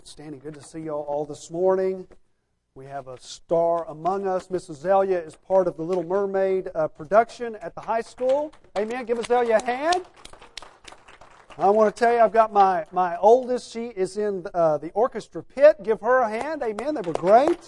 Standing, good to see you all this morning. We have a star among us. Miss Azalea is part of the Little Mermaid production at the high school. Amen. Give Azalea a hand. I want to tell you, I've got my oldest. She is in the orchestra pit. Give her a hand. Amen. They were great.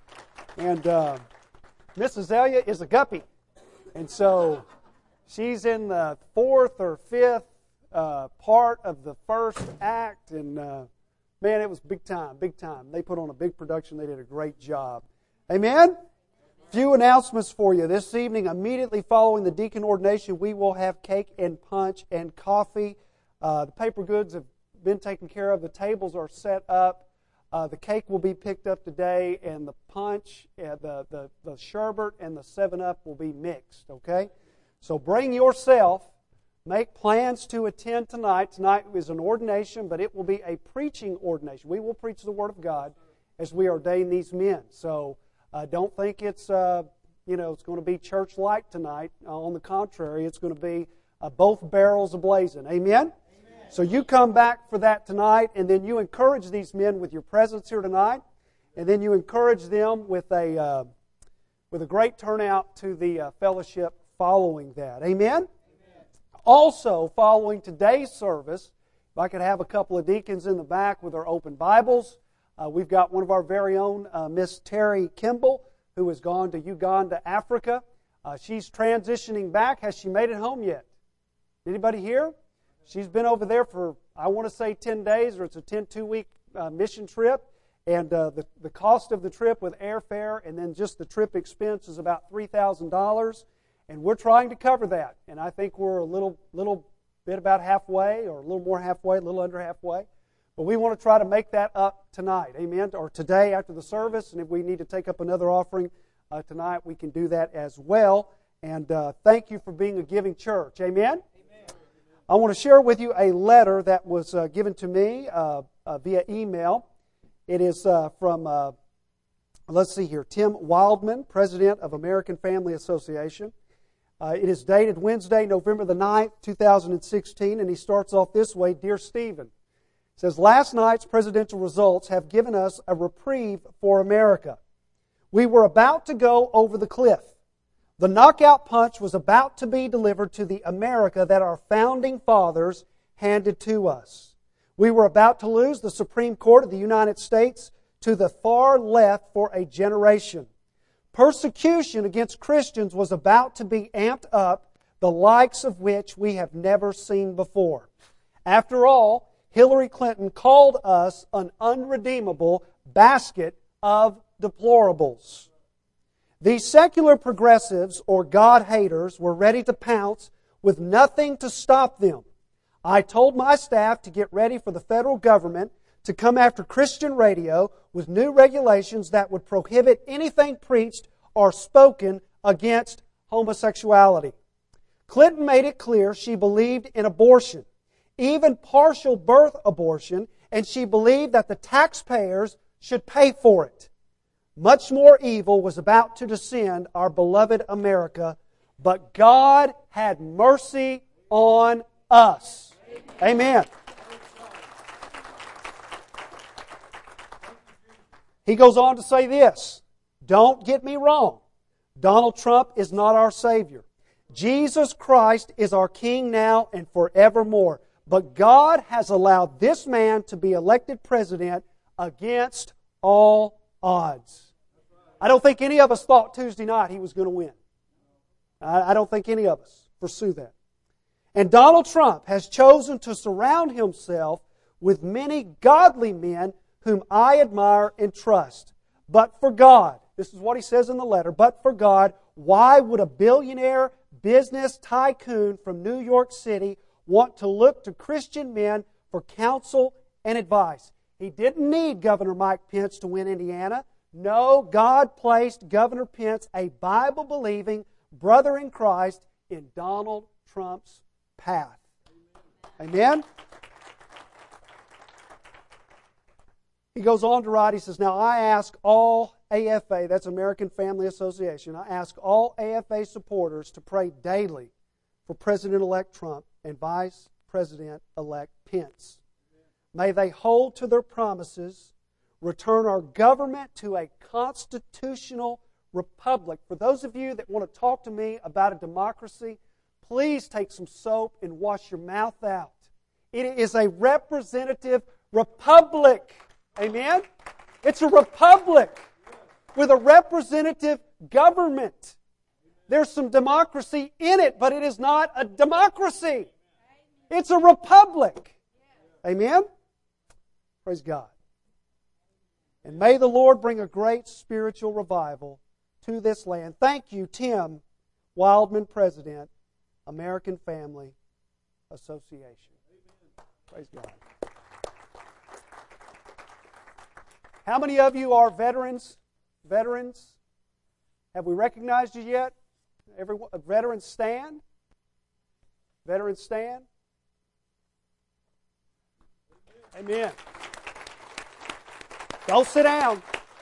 And Miss Azalea is a guppy. And so she's in the fourth or fifth part of the first act. And man, it was big time, big time. They put on a big production. They did a great job. Amen? Few announcements for you. This evening, immediately following the deacon ordination, we will have cake and punch and coffee. The paper goods have been taken care of. The tables are set up. The cake will be picked up today, and the punch, the sherbet, and the 7-Up will be mixed, okay? So bring yourself. Make plans to attend tonight. Tonight is an ordination, but it will be a preaching ordination. We will preach the Word of God as we ordain these men. So don't think it's it's going to be church-like tonight. On the contrary, it's going to be both barrels ablazing. Amen? So you come back for that tonight, and then you encourage these men with your presence here tonight, and then you encourage them with a great turnout to the fellowship following that. Amen? Also, following today's service, if I could have a couple of deacons in the back with their open Bibles. We've got one of our very own, Miss Terry Kimball, who has gone to Uganda, Africa. She's transitioning back. Has she made it home yet? Anybody here? She's been over there for, I want to say 10 days, or it's a 2-week mission trip. And the cost of the trip with airfare and then just the trip expense is about $3,000. And we're trying to cover that. And I think we're a little bit about halfway, or a little more halfway, a little under halfway. But we want to try to make that up tonight, amen, or today after the service. And if we need to take up another offering tonight, we can do that as well. And thank you for being a giving church, amen? I want to share with you a letter that was given to me via email. It is from, let's see here, Tim Wildman, President of American Family Association. It is dated Wednesday, November the 9th, 2016, and he starts off this way. Dear Stephen, it says, last night's presidential results have given us a reprieve for America. We were about to go over the cliff. The knockout punch was about to be delivered to the America that our founding fathers handed to us. We were about to lose the Supreme Court of the United States to the far left for a generation. Persecution against Christians was about to be amped up, the likes of which we have never seen before. After all, Hillary Clinton called us an unredeemable basket of deplorables. These secular progressives, or God haters, were ready to pounce with nothing to stop them. I told my staff to get ready for the federal government to come after Christian radio with new regulations that would prohibit anything preached or spoken against homosexuality. Clinton made it clear she believed in abortion, even partial birth abortion, and she believed that the taxpayers should pay for it. Much more evil was about to descend our beloved America, but God had mercy on us. Amen. He goes on to say this. Don't get me wrong. Donald Trump is not our Savior. Jesus Christ is our King now and forevermore. But God has allowed this man to be elected president against all odds. I don't think any of us thought Tuesday night he was going to win. I don't think any of us pursue that. And Donald Trump has chosen to surround himself with many godly men whom I admire and trust. But for God, this is what he says in the letter, but for God, why would a billionaire business tycoon from New York City want to look to Christian men for counsel and advice? He didn't need Governor Mike Pence to win Indiana. No, God placed Governor Pence, a Bible-believing brother in Christ, in Donald Trump's path. Amen? He goes on to write, he says, now I ask all AFA, that's American Family Association, I ask all AFA supporters to pray daily for President-elect Trump and Vice President-elect Pence. May they hold to their promises, return our government to a constitutional republic. For those of you that want to talk to me about a democracy, please take some soap and wash your mouth out. It is a representative republic. Amen? It's a republic with a representative government. There's some democracy in it, but it is not a democracy. It's a republic. Amen? Praise God. And may the Lord bring a great spiritual revival to this land. Thank you, Tim Wildman, President, American Family Association. Praise God. How many of you are veterans? Veterans? Have we recognized you yet? Everyone, veterans stand? Veterans stand? Amen. Don't sit down.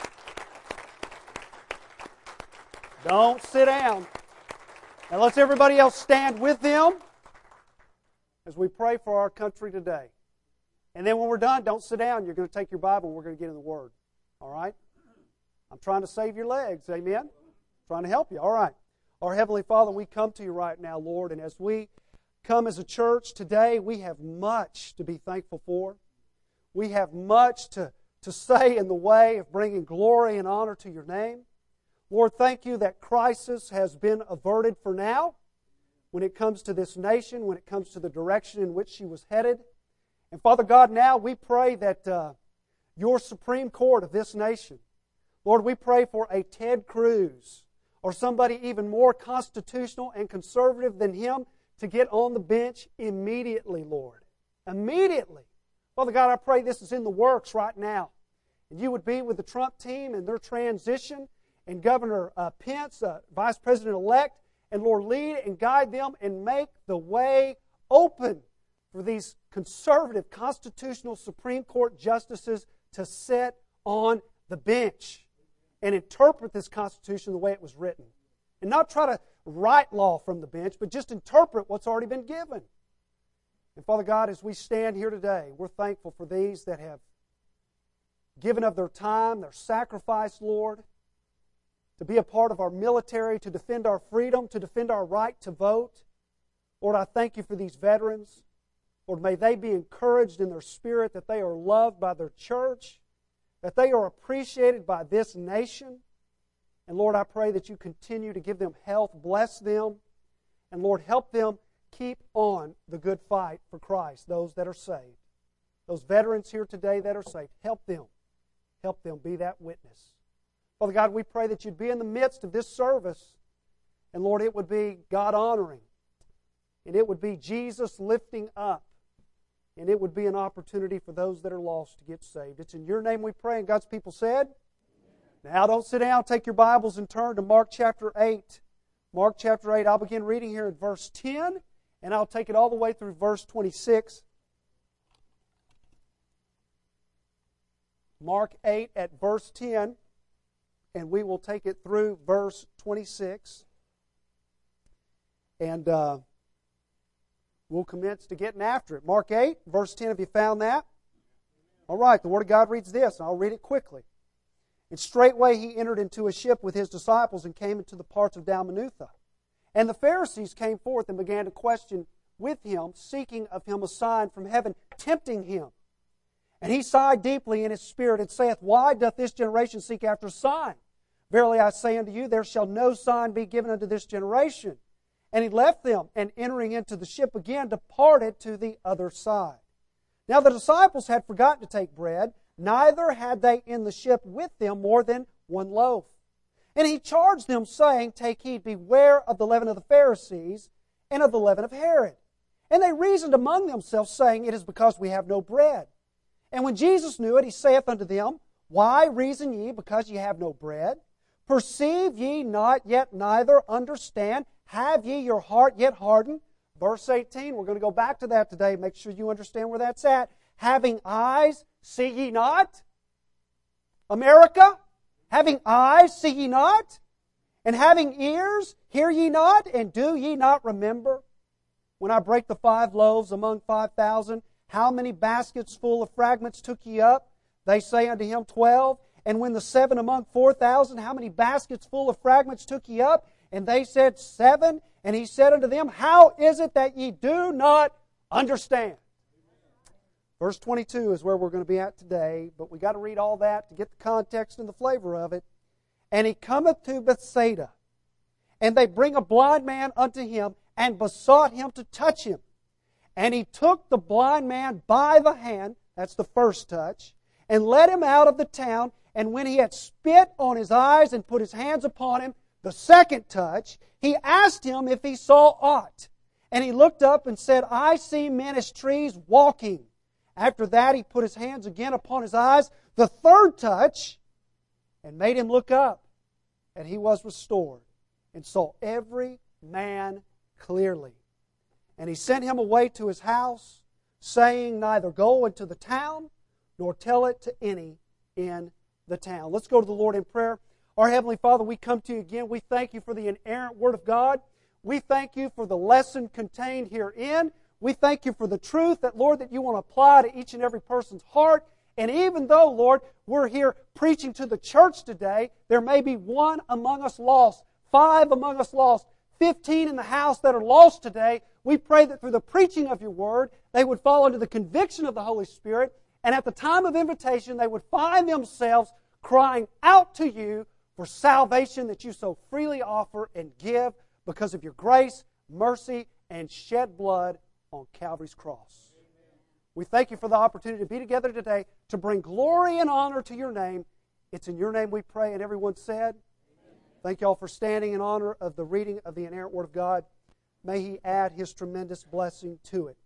Don't sit down. Now let's everybody else stand with them as we pray for our country today. And then when we're done, don't sit down. You're going to take your Bible and we're going to get in the Word. All right? I'm trying to save your legs. Amen? Trying to help you. All right. Our Heavenly Father, we come to you right now, Lord, and as we come as a church today, we have much to be thankful for. We have much to say in the way of bringing glory and honor to your name. Lord, thank you that crisis has been averted for now when it comes to this nation, when it comes to the direction in which she was headed. And Father God, now we pray that your Supreme Court of this nation, Lord, we pray for a Ted Cruz or somebody even more constitutional and conservative than him to get on the bench immediately, Lord. Immediately. Father God, I pray this is in the works right now. And you would be with the Trump team and their transition, and Governor Pence, Vice President-elect, and Lord, lead and guide them and make the way open for these conservative, constitutional Supreme Court justices to sit on the bench and interpret this Constitution the way it was written. And not try to write law from the bench, but just interpret what's already been given. And Father God, as we stand here today, we're thankful for these that have given of their time, their sacrifice, Lord, to be a part of our military, to defend our freedom, to defend our right to vote. Lord, I thank you for these veterans. Lord, may they be encouraged in their spirit that they are loved by their church, that they are appreciated by this nation. And Lord, I pray that you continue to give them health, bless them, and Lord, help them keep on the good fight for Christ, those that are saved. Those veterans here today that are saved, help them. Help them be that witness. Father God, we pray that you'd be in the midst of this service, and Lord, it would be God-honoring, and it would be Jesus lifting up, and it would be an opportunity for those that are lost to get saved. It's in your name we pray, and God's people said, now don't sit down, take your Bibles and turn to Mark chapter 8. Mark chapter 8, I'll begin reading here at verse 10, and I'll take it all the way through verse 26. Mark 8 at verse 10, and we will take it through verse 26. And we'll commence to getting after it. Mark 8, verse 10, have you found that? All right, the Word of God reads this, and I'll read it quickly. And straightway he entered into a ship with his disciples and came into the parts of Dalmanutha. And the Pharisees came forth and began to question with him, seeking of him a sign from heaven, tempting him. And he sighed deeply in his spirit and saith, why doth this generation seek after a sign? Verily I say unto you, there shall no sign be given unto this generation. And he left them, and entering into the ship again, departed to the other side. Now the disciples had forgotten to take bread, neither had they in the ship with them more than one loaf. And he charged them, saying, take heed, beware of the leaven of the Pharisees, and of the leaven of Herod. And they reasoned among themselves, saying, it is because we have no bread. And when Jesus knew it, he saith unto them, why reason ye because ye have no bread? Perceive ye not, yet neither understand? Have ye your heart yet hardened? Verse 18, we're going to go back to that today. Make sure you understand where that's at. Having eyes, see ye not? America, having eyes, see ye not? And having ears, hear ye not? And do ye not remember? When I break the 5 loaves among 5,000, How many baskets full of fragments took ye up? They say unto him, 12. And when the 7 among 4,000, how many baskets full of fragments took ye up? And they said, 7. And he said unto them, How is it that ye do not understand? Verse 22 is where we're going to be at today, but we got to read all that to get the context and the flavor of it. And he cometh to Bethsaida, and they bring a blind man unto him, and besought him to touch him. And he took the blind man by the hand, that's the first touch, and led him out of the town. And when he had spit on his eyes and put his hands upon him, the second touch, he asked him if he saw aught. And he looked up and said, I see men as trees walking. After that, he put his hands again upon his eyes, the third touch, and made him look up. And he was restored, and saw every man clearly. And he sent him away to his house, saying, Neither go into the town, nor tell it to any in the town. Let's go to the Lord in prayer. Our Heavenly Father, we come to you again. We thank you for the inerrant Word of God. We thank you for the lesson contained herein. We thank you for the truth that, Lord, that you want to apply to each and every person's heart. And even though, Lord, we're here preaching to the church today, there may be one among us lost, 5 among us lost, 15 in the house that are lost today. We pray that through the preaching of your Word, they would fall under the conviction of the Holy Spirit, and at the time of invitation, they would find themselves crying out to you for salvation that you so freely offer and give because of your grace, mercy, and shed blood on Calvary's cross. We thank you for the opportunity to be together today to bring glory and honor to your name. It's in your name we pray, and everyone said, thank you all for standing in honor of the reading of the inerrant Word of God. May He add His tremendous blessing to it.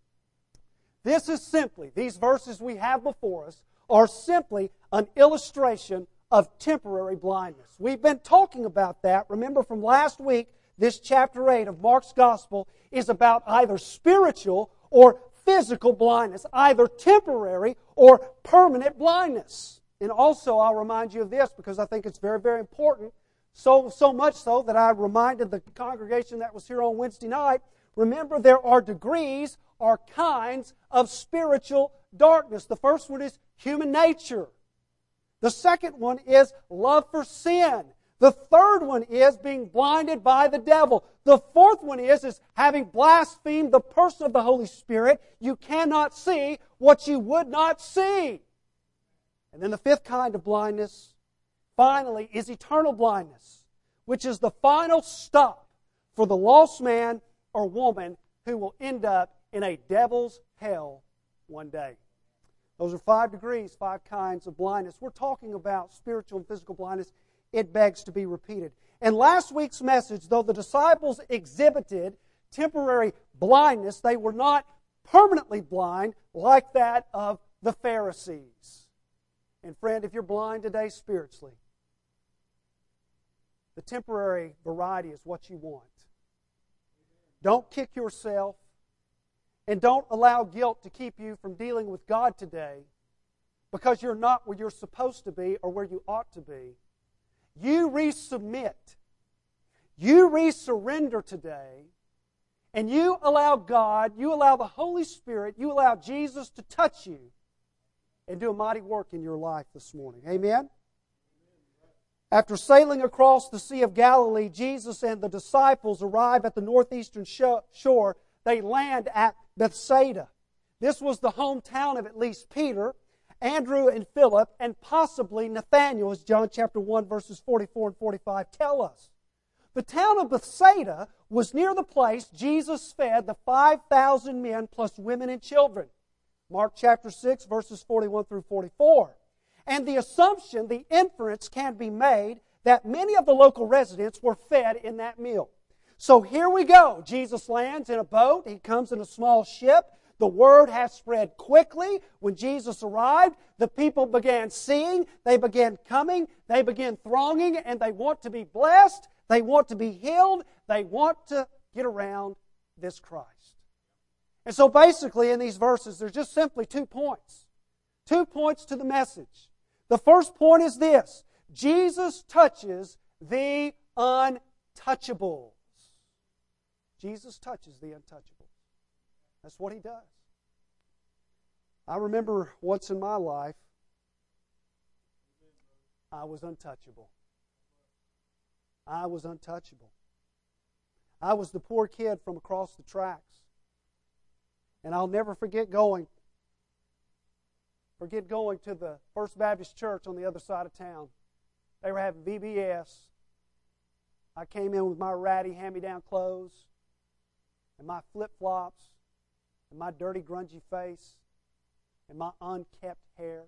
This is simply, these verses we have before us are simply an illustration of temporary blindness. We've been talking about that. Remember from last week, this chapter 8 of Mark's Gospel is about either spiritual or physical blindness, either temporary or permanent blindness. And also, I'll remind you of this because I think it's very, very important. So much so that I reminded the congregation that was here on Wednesday night, remember there are degrees or kinds of spiritual darkness. The first one is human nature. The second one is love for sin. The third one is being blinded by the devil. The fourth one is having blasphemed the person of the Holy Spirit. You cannot see what you would not see. And then the fifth kind of blindness, finally, is eternal blindness, which is the final stop for the lost man or woman who will end up in a devil's hell one day. Those are 5 degrees, 5 kinds of blindness. We're talking about spiritual and physical blindness. It begs to be repeated. In last week's message, though the disciples exhibited temporary blindness, they were not permanently blind like that of the Pharisees. And friend, if you're blind today spiritually, the temporary variety is what you want. Don't kick yourself, and don't allow guilt to keep you from dealing with God today because you're not where you're supposed to be or where you ought to be. You resubmit. You resurrender today, and you allow God, you allow the Holy Spirit, you allow Jesus to touch you and do a mighty work in your life this morning. Amen? After sailing across the Sea of Galilee, Jesus and the disciples arrive at the northeastern shore. They land at Bethsaida. This was the hometown of at least Peter, Andrew and Philip, and possibly Nathanael, as John chapter 1, verses 44 and 45 tell us. The town of Bethsaida was near the place Jesus fed the 5,000 men plus women and children. Mark chapter 6, verses 41 through 44. And the assumption, the inference can be made that many of the local residents were fed in that meal. So here we go. Jesus lands in a boat. He comes in a small ship. The word has spread quickly. When Jesus arrived, the people began seeing. They began coming. They began thronging, and they want to be blessed. They want to be healed. They want to get around this Christ. And so basically in these verses, there's just simply 2 points. 2 points to the message. The first point is this: Jesus touches the untouchables. Jesus touches the untouchables. That's what He does. I remember once in my life, I was untouchable. I was untouchable. I was the poor kid from across the tracks. And I'll never forget going to the First Baptist Church on the other side of town. They were having VBS. I came in with my ratty hand-me-down clothes and my flip-flops and my dirty, grungy face and my unkept hair.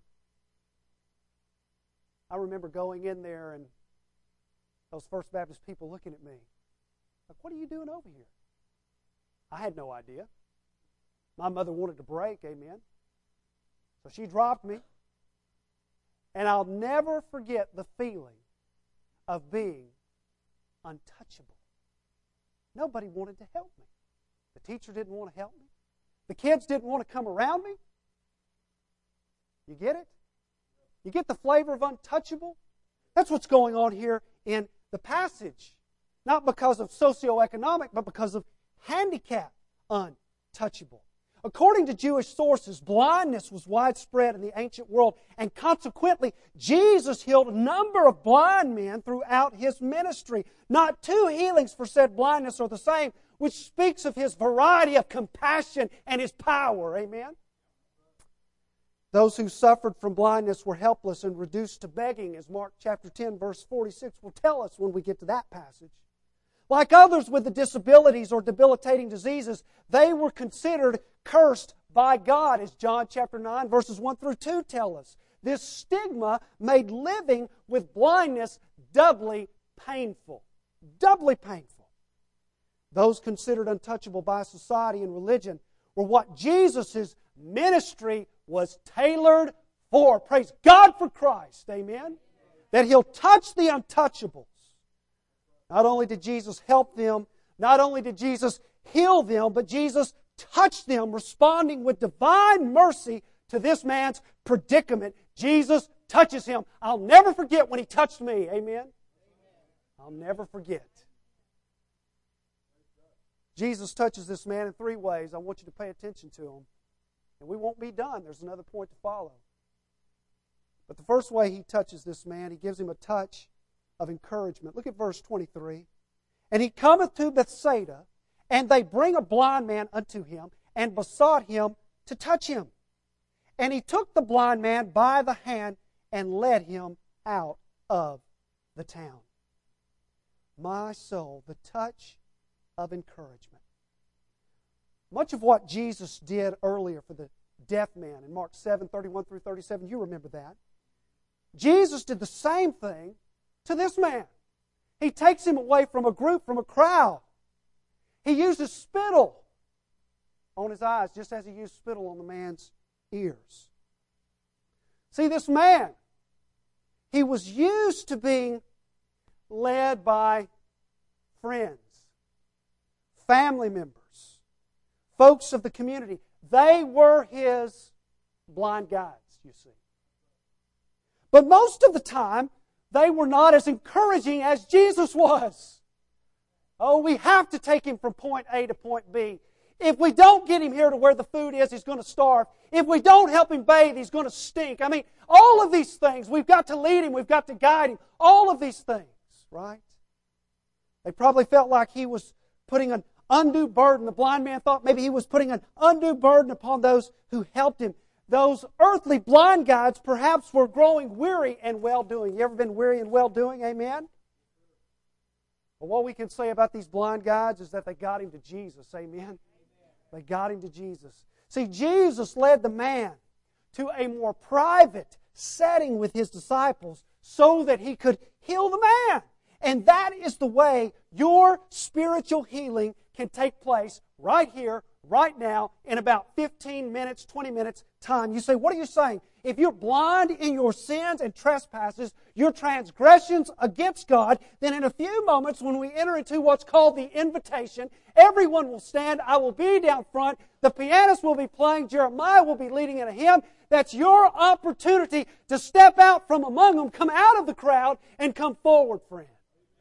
I remember going in there and those First Baptist people looking at me. Like, what are you doing over here? I had no idea. My mother wanted to break, amen. So she dropped me. And I'll never forget the feeling of being untouchable. Nobody wanted to help me. The teacher didn't want to help me. The kids didn't want to come around me. You get it? You get the flavor of untouchable? That's what's going on here in the passage. Not because of socioeconomic, but because of handicap, untouchable. According to Jewish sources, blindness was widespread in the ancient world, and consequently, Jesus healed a number of blind men throughout His ministry. Not two healings for said blindness are the same, which speaks of His variety of compassion and His power. Amen? Those who suffered from blindness were helpless and reduced to begging, as Mark chapter 10, verse 46 will tell us when we get to that passage. Like others with the disabilities or debilitating diseases, they were considered cursed by God, as John chapter 9, verses 1 through 2 tell us. This stigma made living with blindness doubly painful. Doubly painful. Those considered untouchable by society and religion were what Jesus' ministry was tailored for. Praise God for Christ. Amen? That He'll touch the untouchables. Not only did Jesus help them, not only did Jesus heal them, but Jesus touched them, responding with divine mercy to this man's predicament. Jesus touches him. I'll never forget when He touched me. Amen? I'll never forget. Jesus touches this man in three ways. I want you to pay attention to them. And we won't be done. There's another point to follow. But the first way He touches this man, He gives him a touch of encouragement. Look at verse 23. And He cometh to Bethsaida, and they bring a blind man unto Him, and besought Him to touch him. And He took the blind man by the hand, and led him out of the town. My soul, the touch of encouragement. Much of what Jesus did earlier for the deaf man in Mark 7, 31 through 37, you remember that. Jesus did the same thing to this man. He takes him away from a group, from a crowd. He uses spittle on his eyes, just as He used spittle on the man's ears. See, this man, he was used to being led by friends, family members, folks of the community. They were his blind guides, you see. But most of the time, they were not as encouraging as Jesus was. Oh, we have to take him from point A to point B. If we don't get him here to where the food is, he's going to starve. If we don't help him bathe, he's going to stink. I mean, all of these things, we've got to lead him, we've got to guide him. All of these things, right? They probably felt like he was putting an undue burden. The blind man thought maybe he was putting an undue burden upon those who helped him. Those earthly blind guides perhaps were growing weary and well-doing. You ever been weary and well-doing? Amen? But what we can say about these blind guides is that they got him to Jesus. Amen? They got him to Jesus. See, Jesus led the man to a more private setting with His disciples so that He could heal the man. And that is the way your spiritual healing can take place right here, right now, in about 15 minutes, 20 minutes time. You say, what are you saying? If you're blind in your sins and trespasses, your transgressions against God, then in a few moments when we enter into what's called the invitation, everyone will stand. I will be down front. The pianist will be playing. Jeremiah will be leading in a hymn. That's your opportunity to step out from among them, come out of the crowd, and come forward, friend.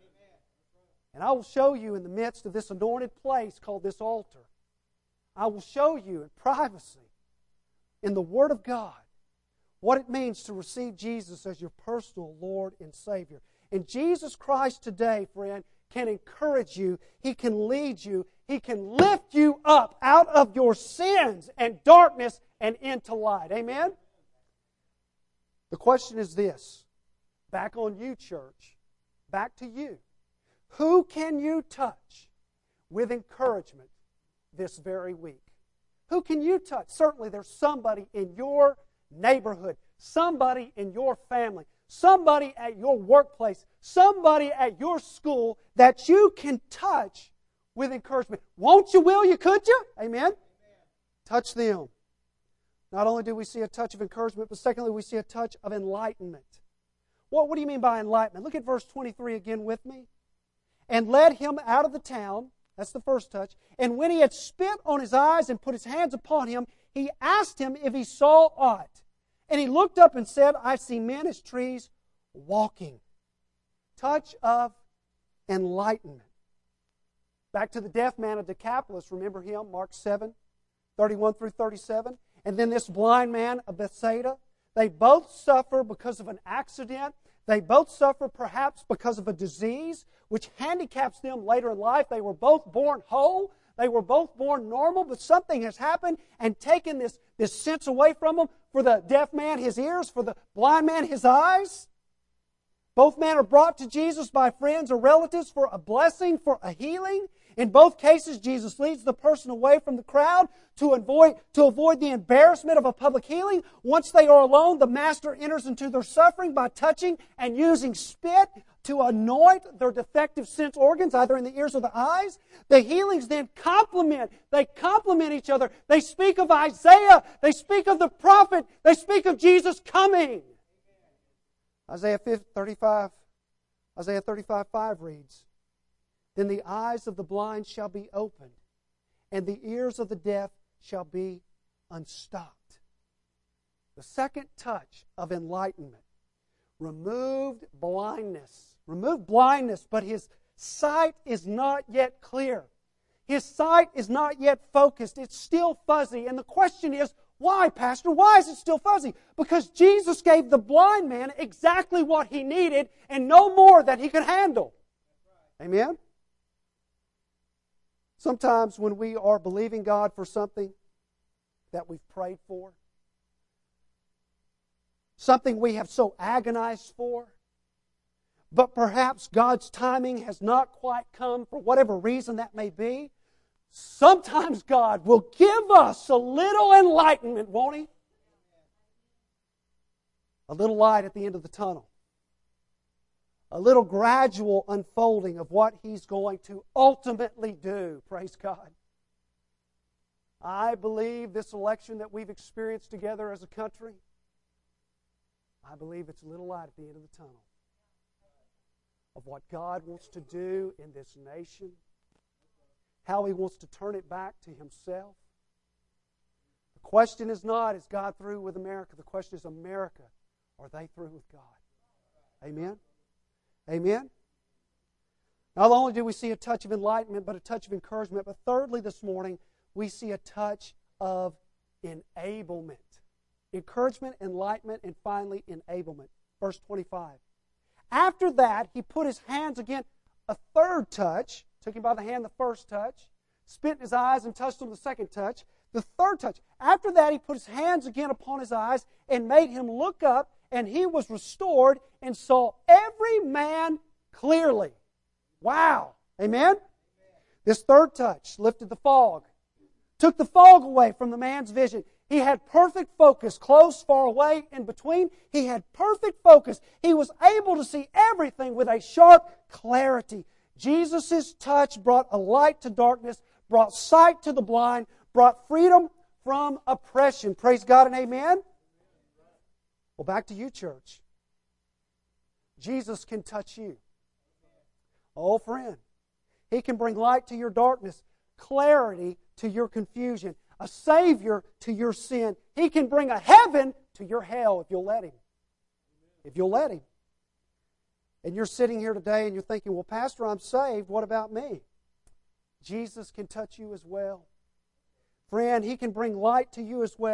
And I will show you in the midst of this anointed place called this altar, I will show you in privacy in the Word of God what it means to receive Jesus as your personal Lord and Savior. And Jesus Christ today, friend, can encourage you. He can lead you. He can lift you up out of your sins and darkness and into light. Amen? The question is this. Back on you, church. Back to you. Who can you touch with encouragement this very week? Who can you touch? Certainly there's somebody in your neighborhood, somebody in your family, somebody at your workplace, somebody at your school that you can touch with encouragement. Won't you, will you, could you? Amen? Touch them. Not only do we see a touch of encouragement, but secondly, we see a touch of enlightenment. What do you mean by enlightenment? Look at verse 23 again with me. And led him out of the town. That's the first touch. And when he had spit on his eyes and put his hands upon him, he asked him if he saw aught. And he looked up and said, I see men as trees walking. Touch of enlightenment. Back to the deaf man of Decapolis. Remember him, Mark 7, 31 through 37. And then this blind man of Bethsaida. They both suffer because of an accident. They both suffer perhaps because of a disease which handicaps them later in life. They were both born whole. They were both born normal, but something has happened and taken this sense away from them. For the deaf man, his ears. For the blind man, his eyes. Both men are brought to Jesus by friends or relatives for a blessing, for a healing. In both cases, Jesus leads the person away from the crowd to avoid the embarrassment of a public healing. Once they are alone, the Master enters into their suffering by touching and using spit to anoint their defective sense organs, either in the ears or the eyes. The healings then complement each other. They speak of Isaiah. They speak of the prophet. They speak of Jesus coming. Isaiah 35:5 reads, Then the eyes of the blind shall be opened, and the ears of the deaf shall be unstopped. The second touch of enlightenment. Removed blindness, but his sight is not yet clear. His sight is not yet focused. It's still fuzzy. And the question is, why, Pastor? Why is it still fuzzy? Because Jesus gave the blind man exactly what he needed and no more that he could handle. Amen? Sometimes when we are believing God for something that we've prayed for, something we have so agonized for, but perhaps God's timing has not quite come for whatever reason that may be, sometimes God will give us a little enlightenment, won't He? A little light at the end of the tunnel. A little gradual unfolding of what He's going to ultimately do. Praise God. I believe this election that we've experienced together as a country, I believe it's a little light at the end of the tunnel of what God wants to do in this nation, how He wants to turn it back to Himself. The question is not, is God through with America? The question is, America, are they through with God? Amen? Amen? Not only do we see a touch of enlightenment, but a touch of encouragement, but thirdly this morning, we see a touch of enablement. Encouragement, enlightenment, and finally enablement. Verse 25. After that, he put his hands again, a third touch, took him by the hand the first touch, spit in his eyes and touched him the second touch, the third touch. After that, he put his hands again upon his eyes and made him look up, and he was restored and saw every man clearly. Wow. Amen? This third touch lifted the fog, took the fog away from the man's vision. He had perfect focus, close, far away, in between. He had perfect focus. He was able to see everything with a sharp clarity. Jesus' touch brought a light to darkness, brought sight to the blind, brought freedom from oppression. Praise God and amen? Well, back to you, church. Jesus can touch you. Oh, friend. He can bring light to your darkness, clarity to your confusion, a Savior to your sin. He can bring a heaven to your hell if you'll let Him. If you'll let Him. And you're sitting here today and you're thinking, well, Pastor, I'm saved. What about me? Jesus can touch you as well. Friend, He can bring light to you as well.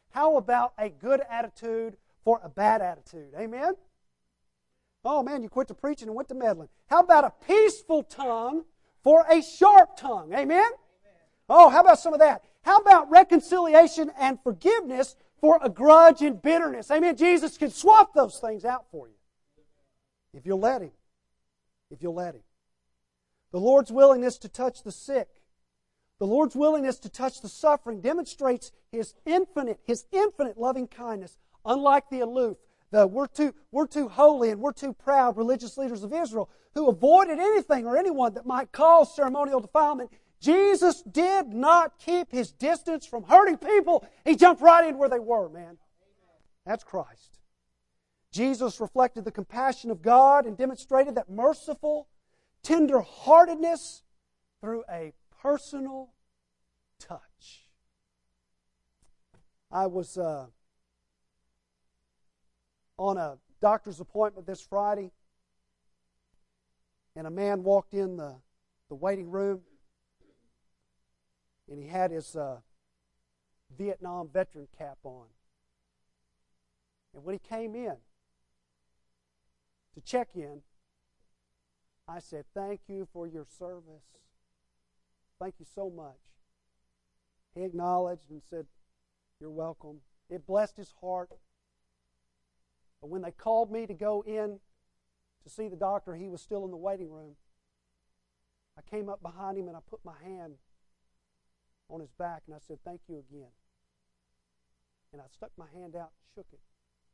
How about a good attitude for a bad attitude? Amen? Oh man, you quit the preaching and went to meddling. How about a peaceful tongue for a sharp tongue? Amen? Oh, how about some of that? How about reconciliation and forgiveness for a grudge and bitterness? Amen? Jesus can swap those things out for you. If you'll let Him. If you'll let Him. The Lord's willingness to touch the sick, the Lord's willingness to touch the suffering demonstrates His infinite loving kindness, unlike the aloof, we're too holy and we're too proud religious leaders of Israel who avoided anything or anyone that might cause ceremonial defilement. Jesus did not keep His distance from hurting people. He jumped right in where they were, man. That's Christ. Jesus reflected the compassion of God and demonstrated that merciful tender-heartedness through a personal touch. I was on a doctor's appointment this Friday, and a man walked in the waiting room, and he had his Vietnam veteran cap on. And when he came in to check in, I said, "Thank you for your service. Thank you so much." He acknowledged and said, "You're welcome." It blessed his heart. But when they called me to go in to see the doctor, he was still in the waiting room. I came up behind him and I put my hand on his back and I said, "Thank you again." And I stuck my hand out and shook it.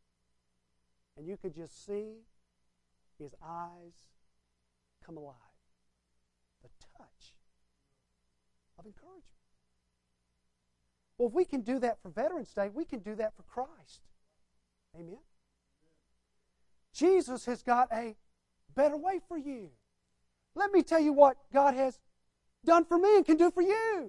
And you could just see his eyes come alive. The touch of encouragement. Well, if we can do that for Veterans Day, we can do that for Christ. Amen? Jesus has got a better way for you. Let me tell you what God has done for me and can do for you.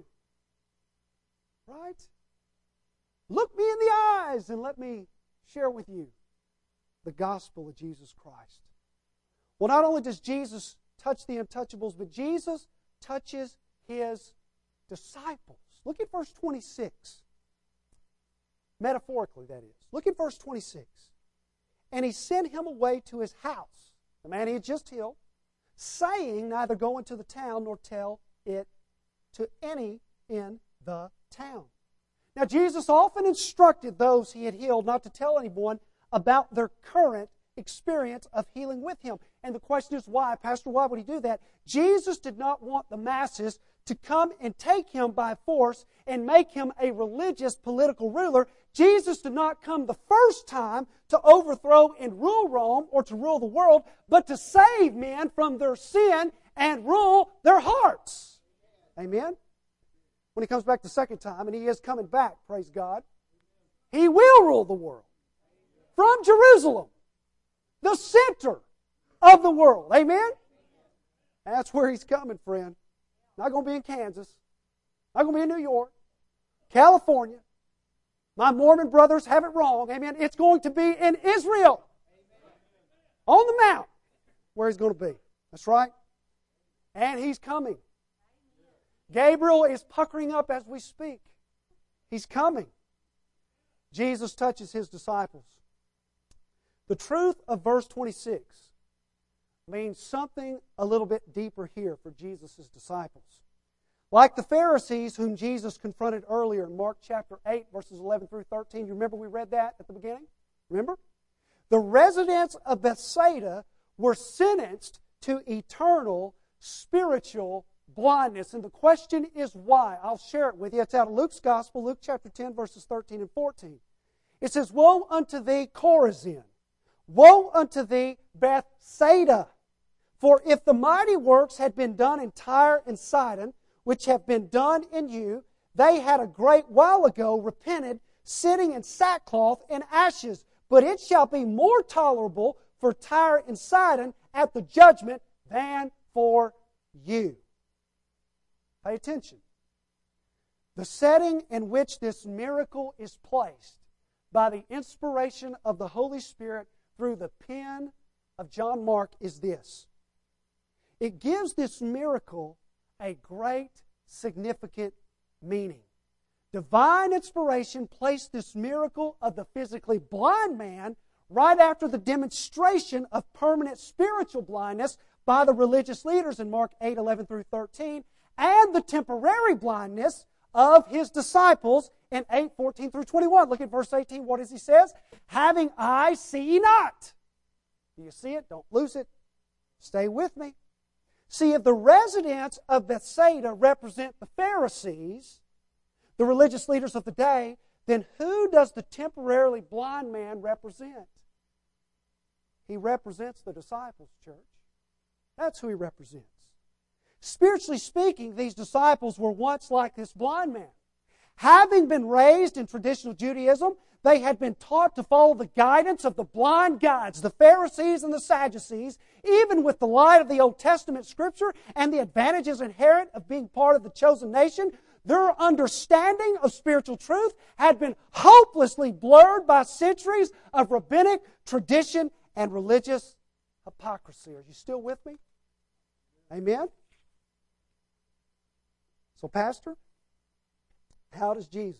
Right? Look me in the eyes and let me share with you the gospel of Jesus Christ. Well, not only does Jesus touch the untouchables, but Jesus touches His disciples. Look at verse 26. Metaphorically, that is. Look at verse 26. And He sent him away to his house, the man He had just healed, saying, "Neither go into the town nor tell it to any in the town." Now, Jesus often instructed those He had healed not to tell anyone about their current experience of healing with Him. And the question is, why? Pastor, why would He do that? Jesus did not want the masses to come and take Him by force and make Him a religious political ruler. Jesus did not come the first time to overthrow and rule Rome or to rule the world, but to save men from their sin and rule their hearts. Amen? When He comes back the second time, and He is coming back, praise God, He will rule the world from Jerusalem, the center of the world. Amen? That's where He's coming, friend. Not going to be in Kansas. Not going to be in New York. California. My Mormon brothers have it wrong. Amen. It's going to be in Israel. On the mount where He's going to be. That's right. And He's coming. Gabriel is puckering up as we speak. He's coming. Jesus touches His disciples. The truth of verse 26 means something a little bit deeper here for Jesus' disciples. Like the Pharisees whom Jesus confronted earlier in Mark chapter 8, verses 11 through 13. You remember we read that at the beginning? Remember? The residents of Bethsaida were sentenced to eternal spiritual blindness. And the question is why? I'll share it with you. It's out of Luke's Gospel, Luke chapter 10, verses 13 and 14. It says, "Woe unto thee, Chorazin! Woe unto thee, Bethsaida! For if the mighty works had been done in Tyre and Sidon, which have been done in you, they had a great while ago repented, sitting in sackcloth and ashes. But it shall be more tolerable for Tyre and Sidon at the judgment than for you." Pay attention. The setting in which this miracle is placed by the inspiration of the Holy Spirit through the pen of John Mark is this. It gives this miracle a great, significant meaning. Divine inspiration placed this miracle of the physically blind man right after the demonstration of permanent spiritual blindness by the religious leaders in Mark 8:11 through 13, and the temporary blindness of His disciples in 8:14 through 21. Look at verse 18. What does He say? Having eyes, see ye not. Do you see it? Don't lose it. Stay with me. See, if the residents of Bethsaida represent the Pharisees, the religious leaders of the day, then who does the temporarily blind man represent? He represents the disciples, church. That's who he represents. Spiritually speaking, these disciples were once like this blind man. Having been raised in traditional Judaism, they had been taught to follow the guidance of the blind guides, the Pharisees and the Sadducees, even with the light of the Old Testament Scripture and the advantages inherent of being part of the chosen nation. Their understanding of spiritual truth had been hopelessly blurred by centuries of rabbinic tradition and religious hypocrisy. Are you still with me? Amen? So, Pastor, how does He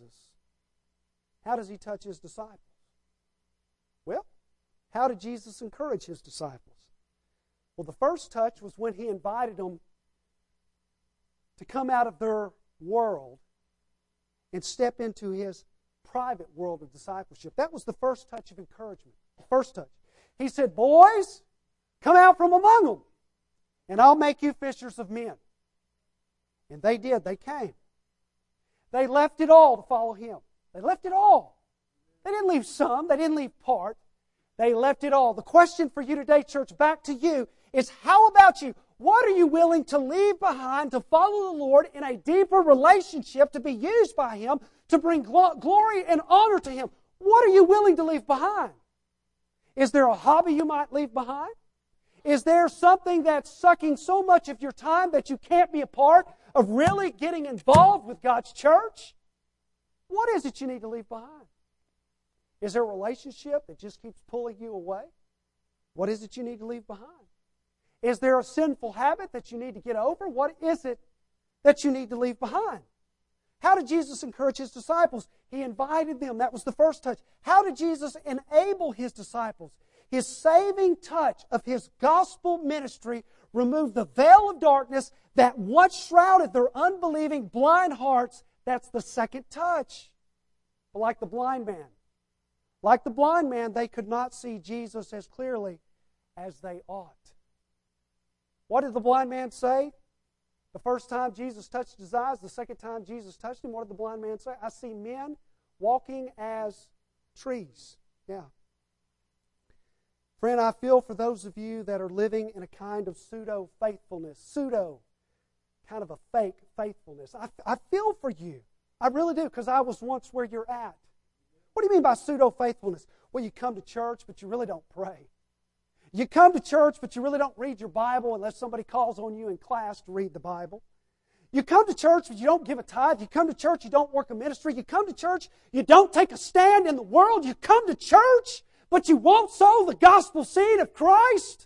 touch His disciples? Well, how did Jesus encourage His disciples? Well, the first touch was when He invited them to come out of their world and step into His private world of discipleship. That was the first touch of encouragement. The first touch. He said, boys, come out from among them, and I'll make you fishers of men. And they did. They came. They left it all to follow Him. They left it all. They didn't leave some. They didn't leave part. They left it all. The question for you today, church, back to you, is how about you? What are you willing to leave behind to follow the Lord in a deeper relationship, to be used by Him, to bring glory and honor to Him? What are you willing to leave behind? Is there a hobby you might leave behind? Is there something that's sucking so much of your time that you can't be a part of really getting involved with God's church? What is it you need to leave behind? Is there a relationship that just keeps pulling you away? What is it you need to leave behind? Is there a sinful habit that you need to get over? What is it that you need to leave behind? How did Jesus encourage His disciples? He invited them. That was the first touch. How did Jesus enable His disciples? His saving touch of His gospel ministry removed the veil of darkness that once shrouded their unbelieving, blind hearts. That's the second touch. But like the blind man, they could not see Jesus as clearly as they ought. What did the blind man say? The first time Jesus touched his eyes, the second time Jesus touched him, what did the blind man say? I see men walking as trees. Yeah. Friend, I feel for those of you that are living in a kind of pseudo-faithfulness, kind of a fake faithfulness. I feel for you. I really do, because I was once where you're at. What do you mean by pseudo-faithfulness? Well, you come to church, but you really don't pray. You come to church, but you really don't read your Bible unless somebody calls on you in class to read the Bible. You come to church, but you don't give a tithe. You come to church, you don't work a ministry. You come to church, you don't take a stand in the world. You come to church, but you won't sow the gospel seed of Christ.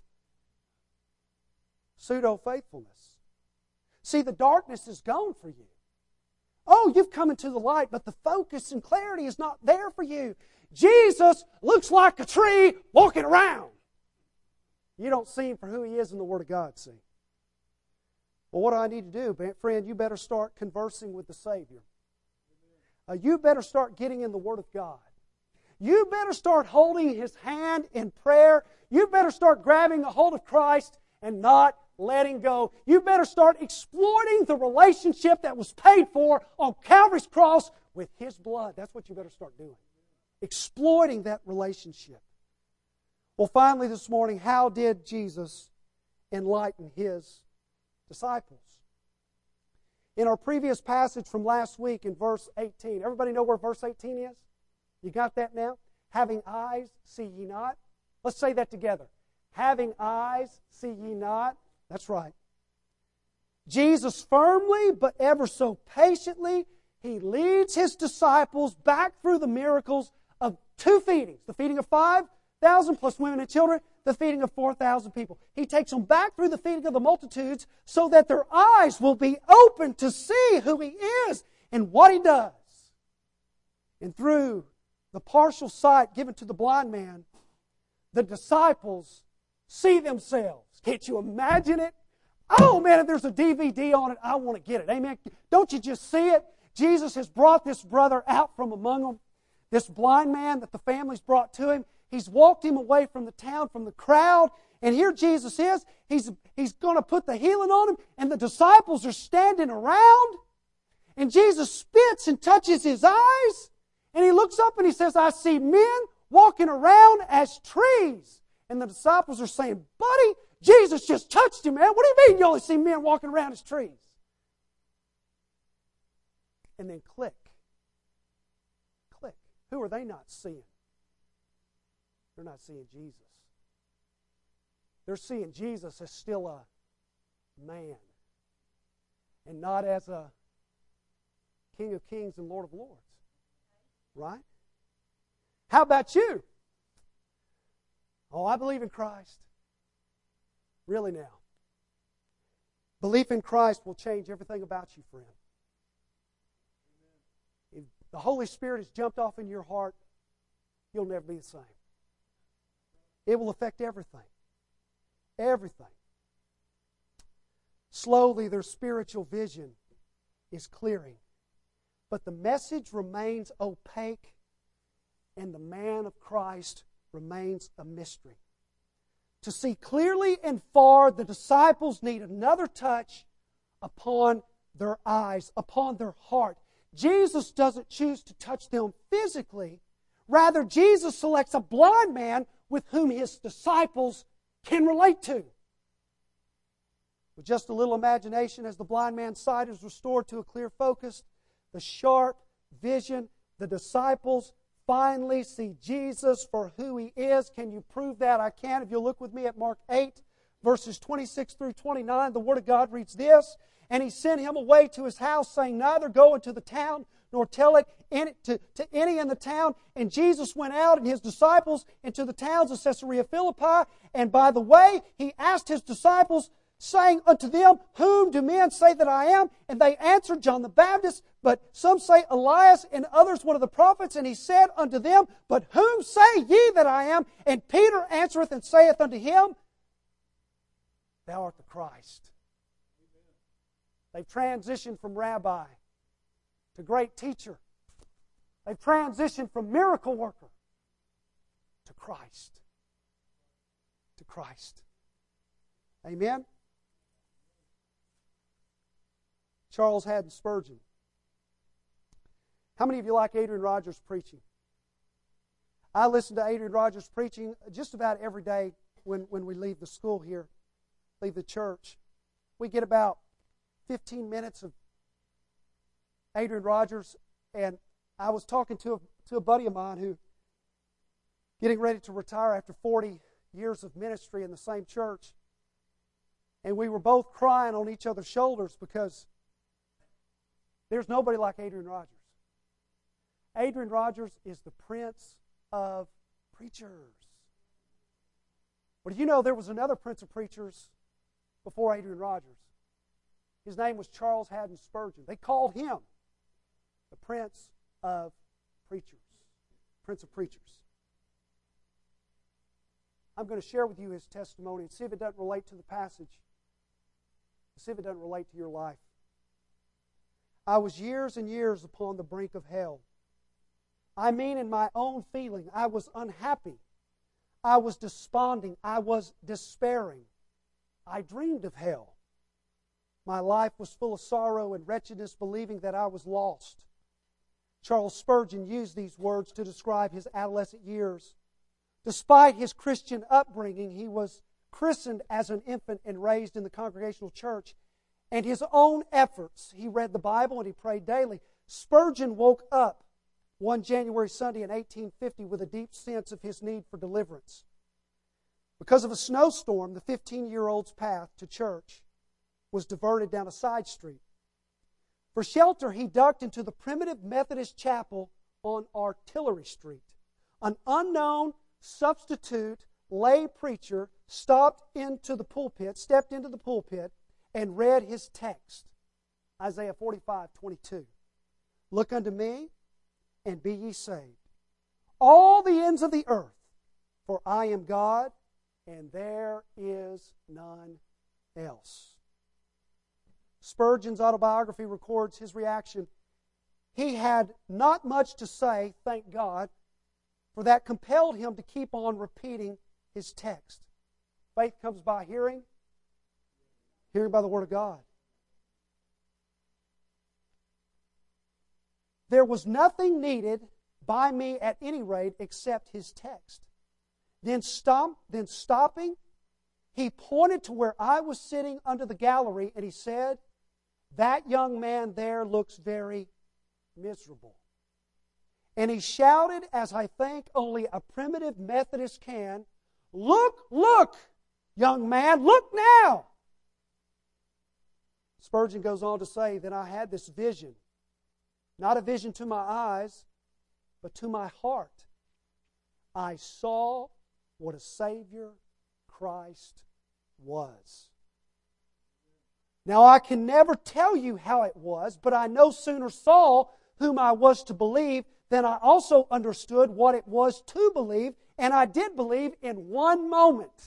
Pseudo-faithfulness. See, the darkness is gone for you. Oh, you've come into the light, but the focus and clarity is not there for you. Jesus looks like a tree walking around. You don't see Him for who He is in the Word of God, see. Well, what do I need to do? Friend, you better start conversing with the Savior. You better start getting in the Word of God. You better start holding His hand in prayer. You better start grabbing a hold of Christ and not letting go. You better start exploiting the relationship that was paid for on Calvary's cross with His blood. That's what you better start doing. Exploiting that relationship. Well, finally this morning, how did Jesus enlighten His disciples? In our previous passage from last week in verse 18, everybody know where verse 18 is? You got that now? Having eyes, see ye not. Let's say that together. Having eyes, see ye not. That's right. Jesus firmly, but ever so patiently, He leads His disciples back through the miracles of two feedings. The feeding of 5,000 plus women and children, the feeding of 4,000 people. He takes them back through the feeding of the multitudes so that their eyes will be open to see who He is and what He does. And through the partial sight given to the blind man, the disciples see themselves. Can't you imagine it? Oh man, if there's a DVD on it, I want to get it. Amen. Don't you just see it? Jesus has brought this brother out from among them, this blind man that the family's brought to him. He's walked him away from the town, from the crowd, and here Jesus is. He's going to put the healing on him, and the disciples are standing around, and Jesus spits and touches his eyes, and he looks up and he says, I see men walking around as trees. And the disciples are saying, buddy, Jesus just touched him, man. What do you mean you only see men walking around as trees? And then click. Who are they not seeing? They're not seeing Jesus. They're seeing Jesus as still a man and not as a King of Kings and Lord of Lords. Right? How about you? Oh, I believe in Christ. Really now. Belief in Christ will change everything about you, friend. If the Holy Spirit has jumped off in your heart, you'll never be the same. It will affect everything. Everything. Slowly, their spiritual vision is clearing. But the message remains opaque, and the man of Christ remains a mystery. To see clearly and far, the disciples need another touch upon their eyes, upon their heart. Jesus doesn't choose to touch them physically. Rather, Jesus selects a blind man with whom his disciples can relate to. With just a little imagination, as the blind man's sight is restored to a clear focus, the sharp vision, the disciples finally see Jesus for who He is. Can you prove that? I can. If you'll look with me at Mark 8, verses 26 through 29, the Word of God reads this, And He sent him away to his house, saying, Neither go into the town, nor tell it to any in the town. And Jesus went out and His disciples into the towns of Caesarea Philippi. And by the way, He asked His disciples, saying unto them, Whom do men say that I am? And they answered, John the Baptist, but some say Elias, and others one of the prophets. And He said unto them, But whom say ye that I am? And Peter answereth and saith unto him, Thou art the Christ. They've transitioned from rabbi to great teacher. They've transitioned from miracle worker to Christ. To Christ. Amen? Charles Haddon Spurgeon. How many of you like Adrian Rogers preaching? I listen to Adrian Rogers preaching just about every day when we leave the school here, leave the church. We get about 15 minutes of Adrian Rogers, and I was talking to a buddy of mine who getting ready to retire after 40 years of ministry in the same church, and we were both crying on each other's shoulders because there's nobody like Adrian Rogers. Adrian Rogers is the Prince of Preachers. But you know there was another Prince of Preachers before Adrian Rogers. His name was Charles Haddon Spurgeon. They called him the Prince of Preachers. Prince of Preachers. I'm going to share with you his testimony and see if it doesn't relate to the passage. See if it doesn't relate to your life. I was years and years upon the brink of hell. I mean, in my own feeling, I was unhappy. I was desponding. I was despairing. I dreamed of hell. My life was full of sorrow and wretchedness, believing that I was lost. Charles Spurgeon used these words to describe his adolescent years. Despite his Christian upbringing, he was christened as an infant and raised in the Congregational Church. And his own efforts, he read the Bible and he prayed daily. Spurgeon woke up one January Sunday in 1850 with a deep sense of his need for deliverance. Because of a snowstorm, the 15-year-old's path to church was diverted down a side street. For shelter, he ducked into the primitive Methodist chapel on Artillery Street. An unknown substitute lay preacher stepped into the pulpit, and read his text, Isaiah 45:22. Look unto me, and be ye saved, all the ends of the earth, for I am God, and there is none else. Spurgeon's autobiography records his reaction. He had not much to say, thank God, for that compelled him to keep on repeating his text. Faith comes by hearing, hearing by the Word of God. There was nothing needed by me at any rate except his text. Then stopping, he pointed to where I was sitting under the gallery and he said, "That young man there looks very miserable." And he shouted, as I think only a primitive Methodist can, "Look, look, young man, look now!" Spurgeon goes on to say, "Then I had this vision, not a vision to my eyes, but to my heart. I saw what a Savior Christ was." Now I can never tell you how it was, but I no sooner saw whom I was to believe than I also understood what it was to believe, and I did believe in one moment.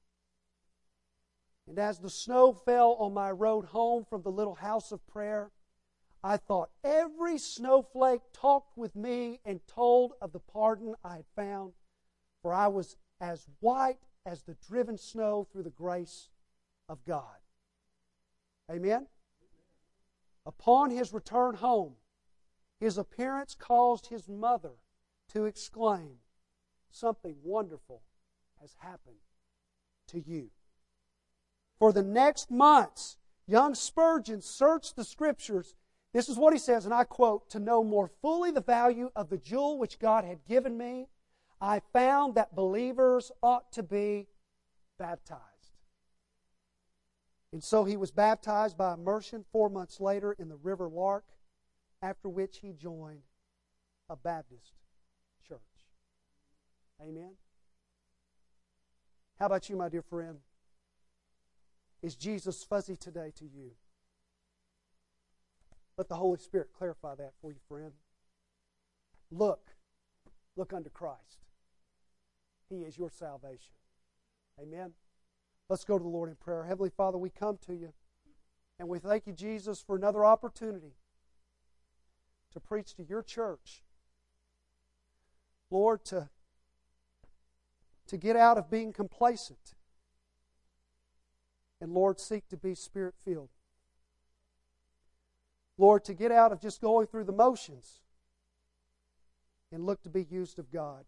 And as the snow fell on my road home from the little house of prayer, I thought every snowflake talked with me and told of the pardon I had found, for I was as white as the driven snow through the grace of God. Amen? Upon his return home, his appearance caused his mother to exclaim, "Something wonderful has happened to you." For the next months, young Spurgeon searched the Scriptures. This is what he says, and I quote, "To know more fully the value of the jewel which God had given me, I found that believers ought to be baptized." And so he was baptized by immersion 4 months later in the River Lark, after which he joined a Baptist church. Amen? How about you, my dear friend? Is Jesus fuzzy today to you? Let the Holy Spirit clarify that for you, friend. Look unto Christ. He is your salvation. Amen? Let's go to the Lord in prayer. Heavenly Father, we come to you, and we thank you, Jesus, for another opportunity to preach to your church. Lord, to get out of being complacent, and Lord, seek to be Spirit-filled. Lord, to get out of just going through the motions and look to be used of God.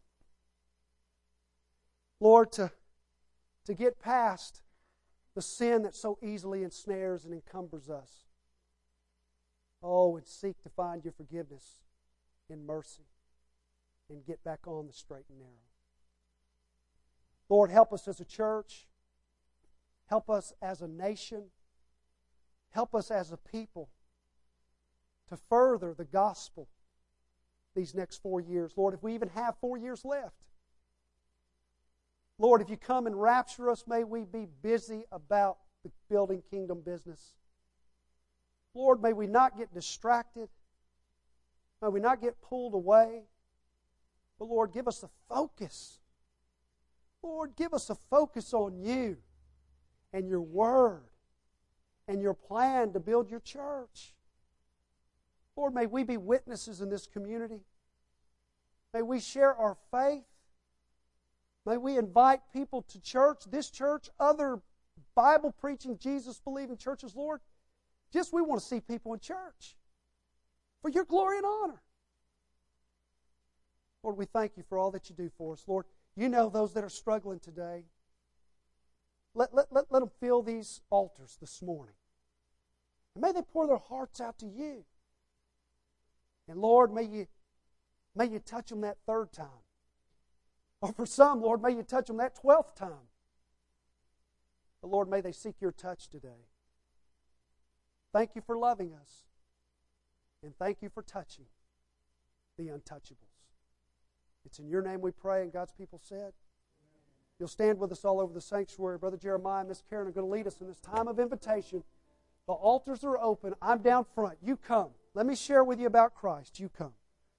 Lord, to get past the sin that so easily ensnares and encumbers us. Oh, and seek to find your forgiveness in mercy and get back on the straight and narrow. Lord, help us as a church. Help us as a nation. Help us as a people to further the gospel these next 4 years. Lord, if we even have 4 years left. Lord, if you come and rapture us, may we be busy about the building kingdom business. Lord, may we not get distracted. May we not get pulled away. But Lord, give us a focus. Lord, give us a focus on you and your Word and your plan to build your church. Lord, may we be witnesses in this community. May we share our faith. May we invite people to church, this church, other Bible-preaching, Jesus-believing churches. Lord, just we want to see people in church for your glory and honor. Lord, we thank you for all that you do for us. Lord, you know those that are struggling today. Let them fill these altars this morning. And may they pour their hearts out to you. And Lord, may you touch them that 3rd time. Or for some, Lord, may you touch them that 12th time. But Lord, may they seek your touch today. Thank you for loving us. And thank you for touching the untouchables. It's in your name we pray, and God's people said. You'll stand with us all over the sanctuary. Brother Jeremiah and Miss Karen are going to lead us in this time of invitation. The altars are open. I'm down front. You come. Let me share with you about Christ. You come.